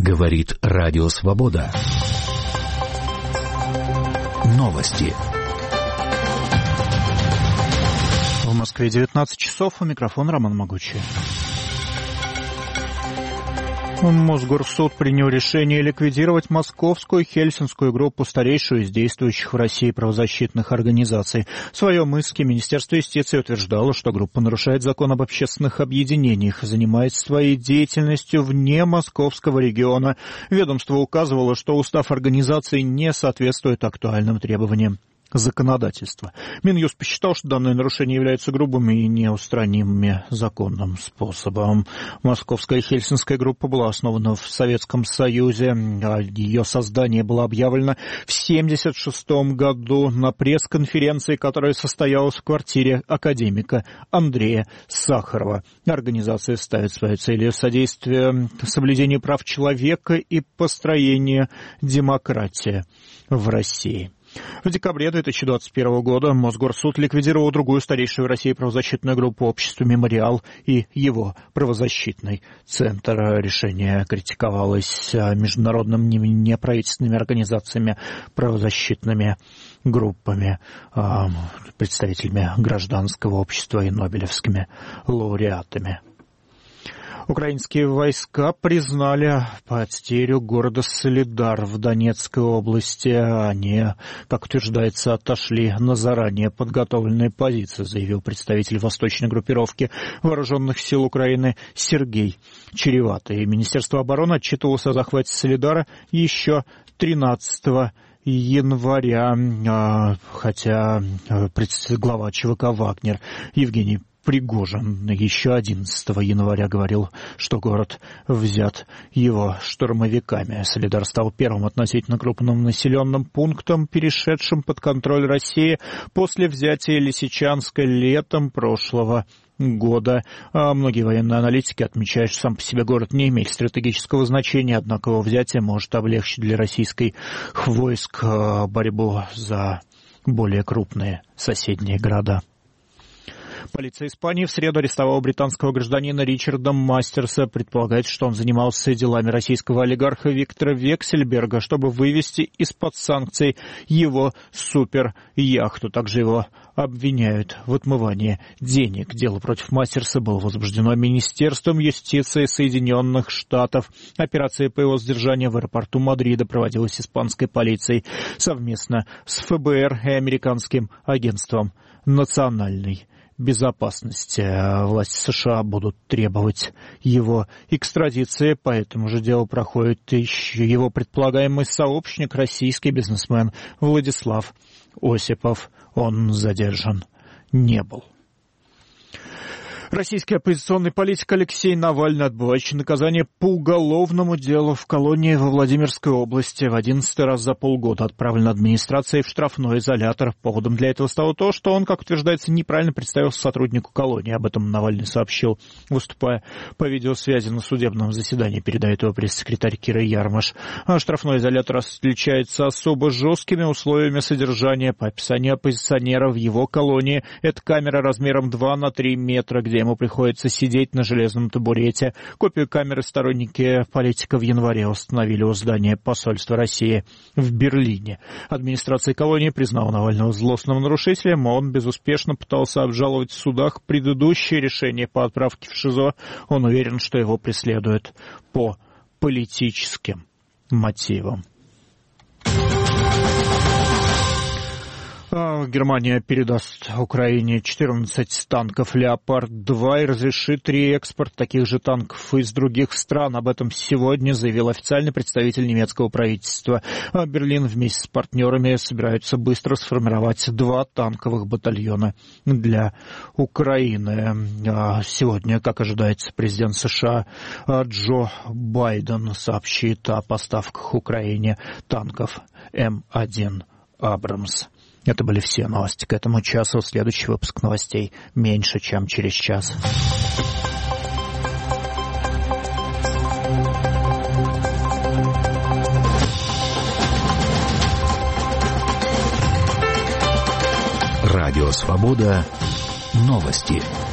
Говорит Радио Свобода. Новости. В Москве 19 часов, у микрофона Роман Могучий. Мосгорсуд принял решение ликвидировать московскую Хельсинскую группу, старейшую из действующих в России правозащитных организаций. В своем иске Министерство юстиции утверждало, что группа нарушает закон об общественных объединениях и занимается своей деятельностью вне московского региона. Ведомство указывало, что устав организации не соответствует актуальным требованиям законодательства. Минюст посчитал, что данные нарушения являются грубыми и неустранимыми законным способом. Московская Хельсинская группа была основана в Советском Союзе. Ее создание было объявлено в 1976 году на пресс-конференции, которая состоялась в квартире академика Андрея Сахарова. Организация ставит своей целью содействие соблюдению прав человека и построению демократии в России. В декабре 2021 года Мосгорсуд ликвидировал другую старейшую в России правозащитную группу «Общество Мемориал» и его правозащитный центр. Решение критиковалось международными неправительственными организациями, правозащитными группами, представителями гражданского общества и нобелевскими лауреатами. Украинские войска признали потерю города Солидар в Донецкой области. Они, как утверждается, отошли на заранее подготовленные позиции, заявил представитель восточной группировки Вооруженных сил Украины Сергей Череватый. Министерство обороны отчитывалось о захвате Солидара еще 13 января, хотя глава ЧВК «Вагнер» Евгений Пригожин еще 11 января говорил, что город взят его штурмовиками. Солидар стал первым относительно крупным населенным пунктом, перешедшим под контроль России после взятия Лисичанска летом прошлого года. Многие военные аналитики отмечают, что сам по себе город не имеет стратегического значения, однако его взятие может облегчить для российских войск борьбу за более крупные соседние города. Полиция Испании в среду арестовала британского гражданина Ричарда Мастерса. Предполагается, что он занимался делами российского олигарха Виктора Вексельберга, чтобы вывести из-под санкций его суперяхту. Также его обвиняют в отмывании денег. Дело против Мастерса было возбуждено Министерством юстиции Соединенных Штатов. Операция по его задержанию в аэропорту Мадрида проводилась испанской полицией совместно с ФБР и американским агентством национальной безопасности. Власти США будут требовать его экстрадиции. По этому же делу проходит еще его предполагаемый сообщник, российский бизнесмен Владислав Осипов. Он задержан не был. Российский оппозиционный политик Алексей Навальный, отбывающий наказание по уголовному делу в колонии во Владимирской области, в 11-й раз за полгода отправлен администрацией в штрафной изолятор. Поводом для этого стало то, что он, как утверждается, неправильно представился сотруднику колонии. Об этом Навальный сообщил, выступая по видеосвязи на судебном заседании, передает его пресс-секретарь Кира Ярмаш. Штрафной изолятор отличается особо жесткими условиями содержания. По описанию оппозиционера в его колонии это камера размером 2 на 3 метра, где ему приходится сидеть на железном табурете. Копию камеры сторонники политика в январе установили у здания посольства России в Берлине. Администрация колонии признала Навального злостным нарушителем, он безуспешно пытался обжаловать в судах предыдущее решение по отправке в ШИЗО. Он уверен, что его преследуют по политическим мотивам. Германия передаст Украине 14 танков «Леопард-2» и разрешит реэкспорт таких же танков из других стран. Об этом сегодня заявил официальный представитель немецкого правительства. Берлин вместе с партнерами собираются быстро сформировать 2 танковых батальона для Украины. Сегодня, как ожидается, президент США Джо Байден сообщит о поставках Украине танков М1 «Абрамс». Это были все новости к этому часу. Следующий выпуск новостей меньше, чем через час. Радио «Свобода». Новости.